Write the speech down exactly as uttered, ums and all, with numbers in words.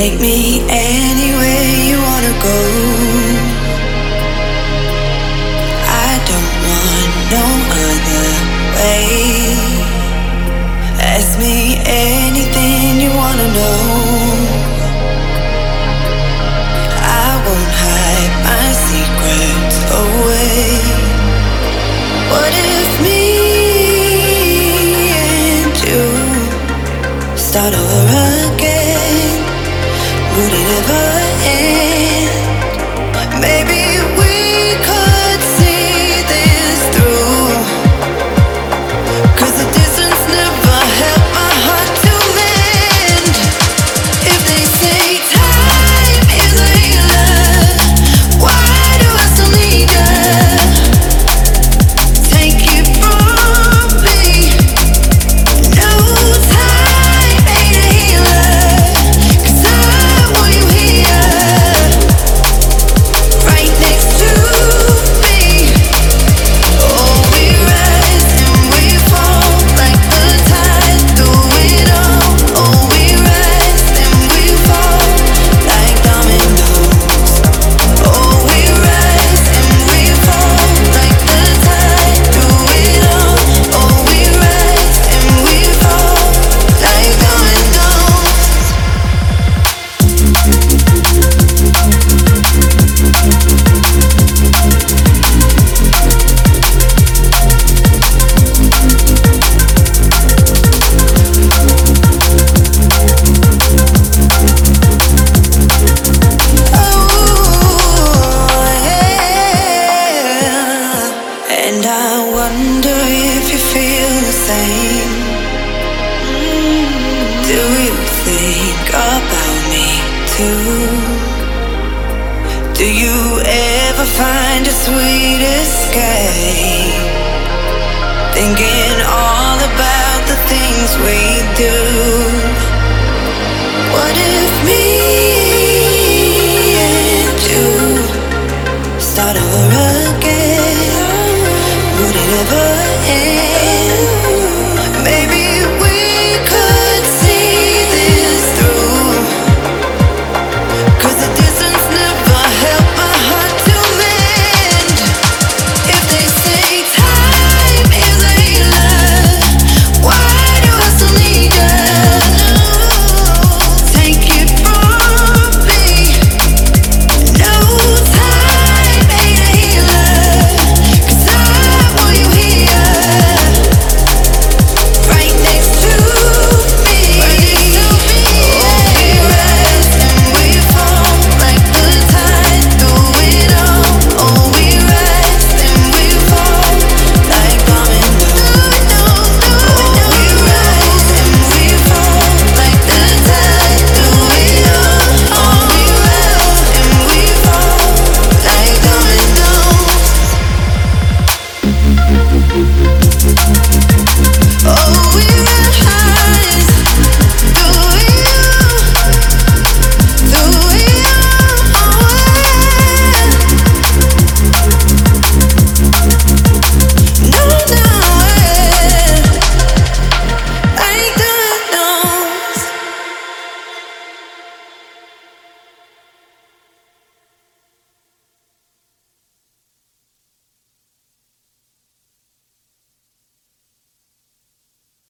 Take me anywhere you wanna go. I don't want no other way. Ask me anything you wanna know. I won't hide my secrets away. What if me and you start over again? Would it ever end? Maybe we could see this through. 'Cause the distance never helped my heart to mend. If they say time is a healer, why do I still need you? Take it from me. No, time ain't a healer. 'Cause I want you here, right next to me. Oh, we rise and we fall like the tide through it all. Oh, we rise and we fall like dominoes. Oh, we rise and we fall like the tide through it all. Oh, we rise and we fall like dominoes. Oh, yeah. And I wonder if you feel the same. Do you think about me too? Do you ever find a sweet escape? Thinking all about the things we do.